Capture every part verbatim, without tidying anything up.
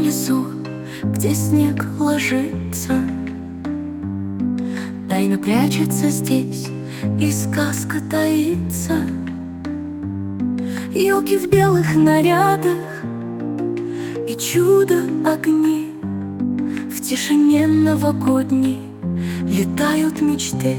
внизу, где снег ложится. Тайна прячется здесь, и сказка таится. Елки в белых нарядах и чудо огни. В тишине новогодней летают мечты.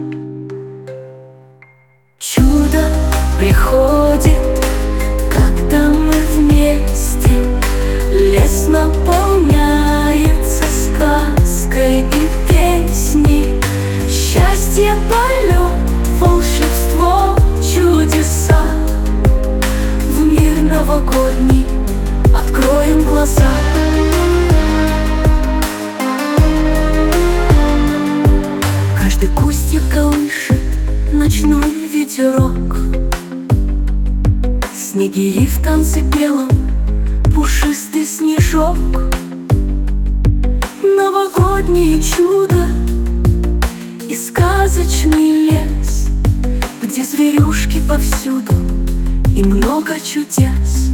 Чудо приходит, когда мы вместе. Лес наполняется сказкой и песней. Счастье, полет, волшебство, чудеса. В мир новогодний откроем глаза. Каждый кустик колышет ночной ветерок. Снегири в танце белом, пушистый снежок. Новогоднее чудо и сказочный лес, где зверюшки повсюду и много чудес.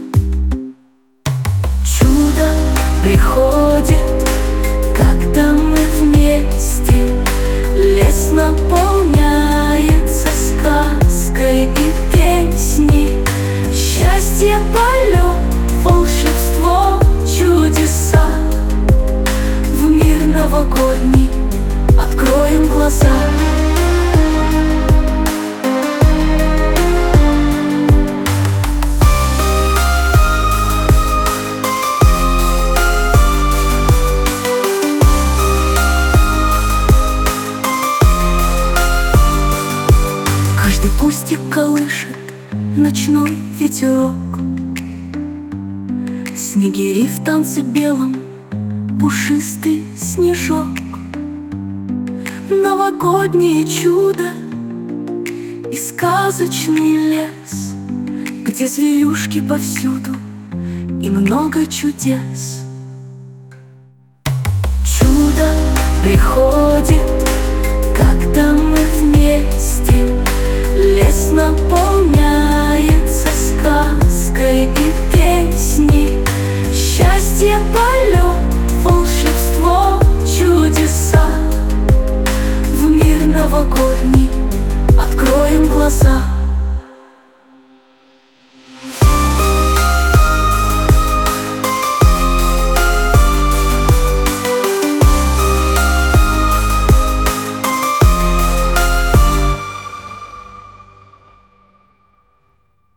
Чудо приходит, когда мы вместе. Лес наполняется сказкой и песней. Счастье, полет, волшебство, чудеса. В мир новогодний откроем глаза. Каждый кустик колышет ночной ветерок. Снегири в танце белом, пушистый снежок. Новогоднее чудо и сказочный лес, где зверюшки повсюду и много чудес. Чудо приходит,